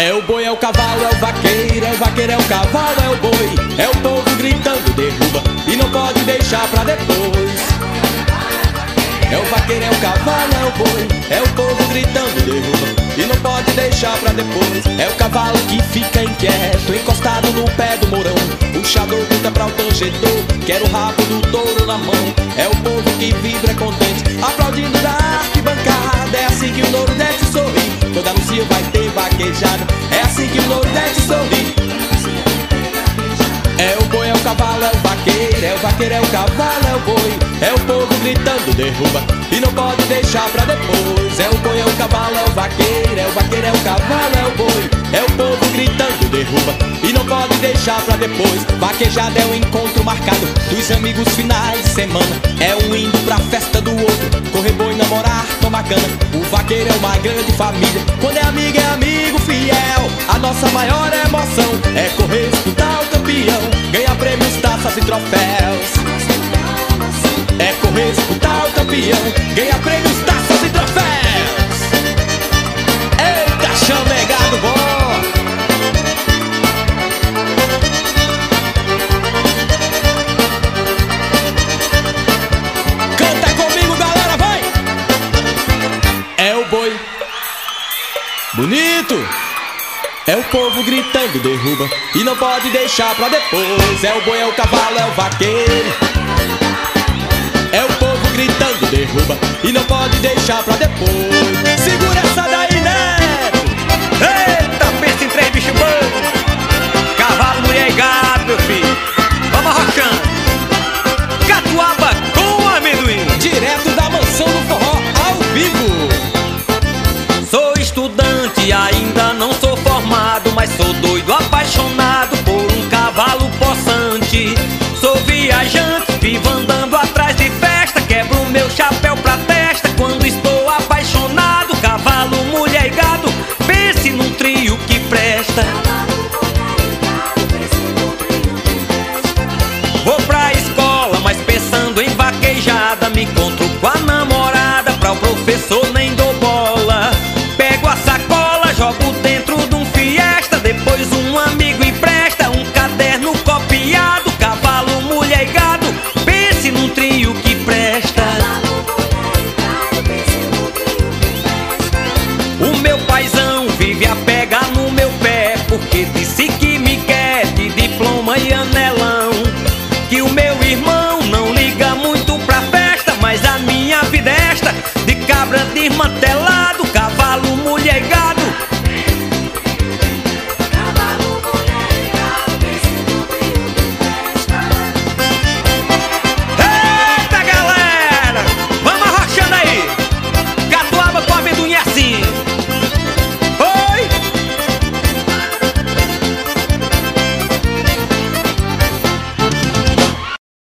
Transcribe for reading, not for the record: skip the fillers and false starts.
É o boi, é o cavalo, é o vaqueiro, é o vaqueiro, é o cavalo, é o boi. É o povo gritando, derruba e não pode deixar pra depois. É o vaqueiro, é o cavalo, é o boi. É o povo gritando, derruba e não pode deixar pra depois. É o cavalo que fica inquieto, encostado no pé do mourão. O puxador grita pra o tangedor, quer o rabo do touro na mão. É o povo que vibra contente, aplaudindo da arquibancada. É assim que o Nordeste sorri, toda Lucia vai ter vaquejada. É assim que o Nordeste sorri. É o boi, é o cavalo, é o vaqueiro, é o vaqueiro, é o cavalo, é o boi. É o povo gritando, derruba e não pode deixar pra depois. É o boi, é o cavalo, é o vaqueiro, é o vaqueiro, é o cavalo, é o boi. É o povo gritando, derruba e não pode deixar pra depois. Vaquejada é o encontro marcado dos amigos finais de semana. É um indo pra festa do outro, correr boi, namorar, tomar cana. O vaqueiro é uma grande família, quando é amigo fiel. A nossa maior emoção é correr, escutar o campeão, ganhar prêmios, taças e troféus. É correr, escutar o campeão, ganhar prêmios, taças e troféus. Eita, chamegado bom! Canta comigo, galera, vai! É o boi bonito, é o povo gritando, derruba e não pode deixar pra depois. É o boi, é o cavalo, é o vaqueiro. É o povo gritando, derruba e não pode deixar pra depois. Segura essa daí, Neto! Eita, pensa em três bichos bons. Cavalo, mulher e gato, meu filho. Vamos arrochando. Catuaba com amendoim. Direto da mansão do forró, ao vivo. Sou estudante, ainda não sou formado, mas sou doido, apaixonado por um cavalo possante. Sou viajante, vivo andando atrás de festa, quebro meu chapéu pra testa quando estou apaixonado. Cavalo, mulher e gado, pense num trio que presta. Vou pra escola, mas pensando em vaquejada, me encontro com a namorada, pra o professor nem dou bola. Pego a sacola, jogo